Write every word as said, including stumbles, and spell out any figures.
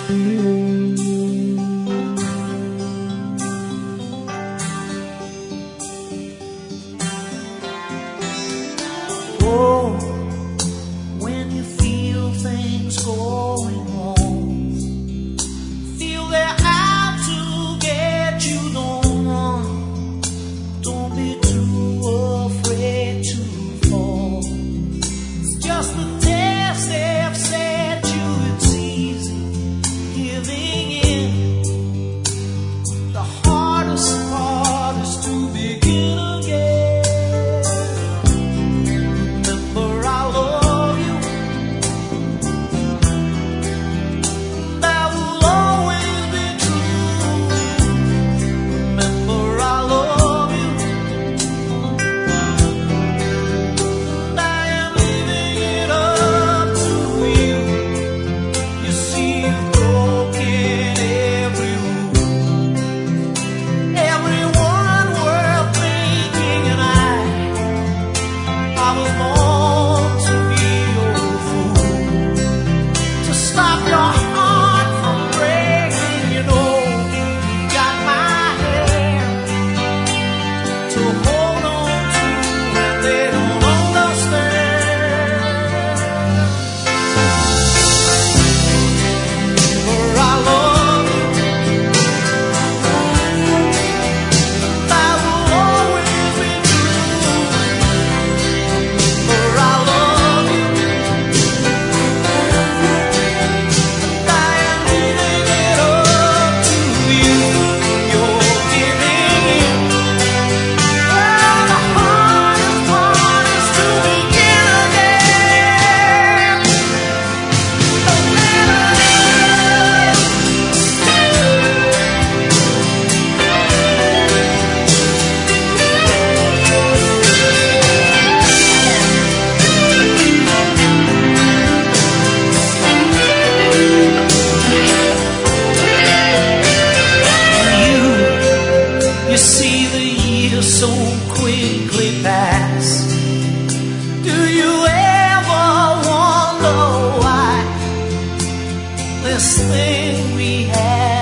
Oh, when you feel things going wrong, feel they're out to get you, don't run, don't be too afraid to fall. It's just the test they've set you, it's easy giving in. The hardest part is to begin again. This thing we had